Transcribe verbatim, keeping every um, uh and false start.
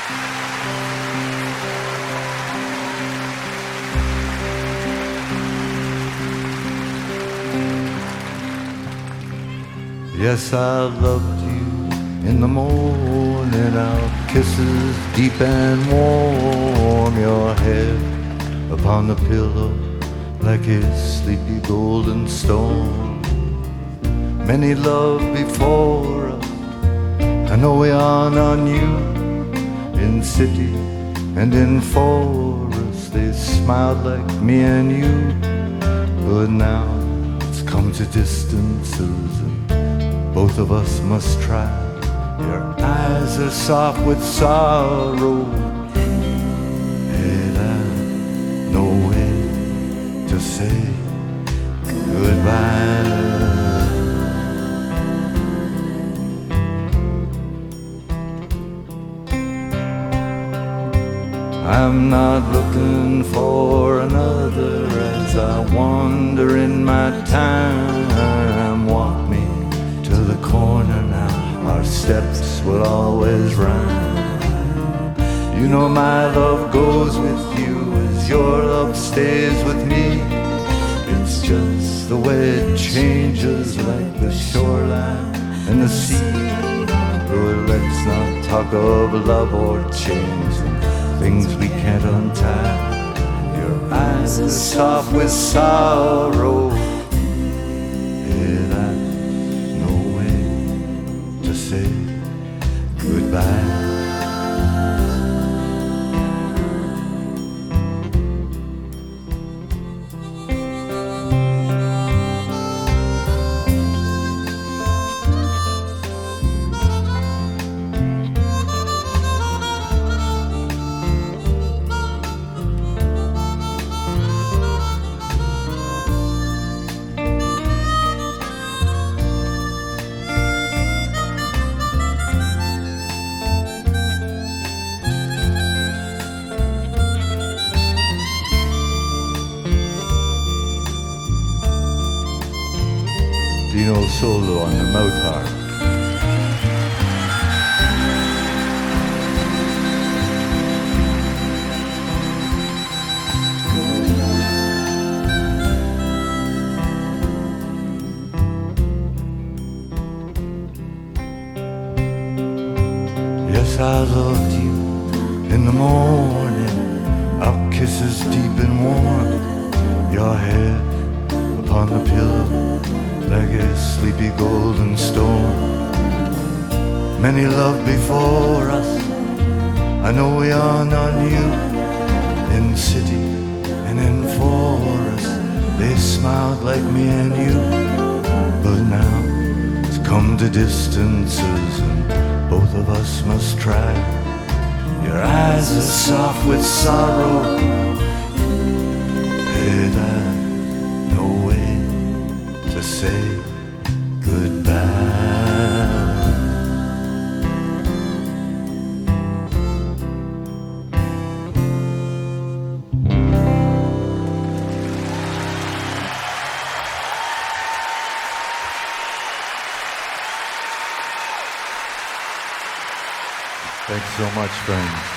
Yes, I loved you in the morning, our kisses deep and warm, your head upon the pillow like a sleepy golden storm. Many loved before us, I know we honor you. In city and in forest, they smiled like me and you. But now it's come to distances, and both of us must try. Your eyes are soft with sorrow, and I've no way to say goodbye. I'm not looking for another as I wander in my time. Walk me to the corner now, our steps will always rhyme. You know my love goes with you as your love stays with me. It's just the way it changes like the shoreline and the sea. Oh, let's not talk of love or change, things we can't untie. Your eyes are soft with sorrow, and I've no way to say goodbye. Dino solo on the mouth harp. Yes, I loved you in the morning, our kisses deep and warm, your head upon the pillow like a sleepy golden storm. Many loved before us, I know we are none new. In city and in forest, they smiled like me and you. But now it's come to distances, and both of us must try. Your eyes are soft with sorrow, and I've no way to say goodbye. Thanks so much, friends.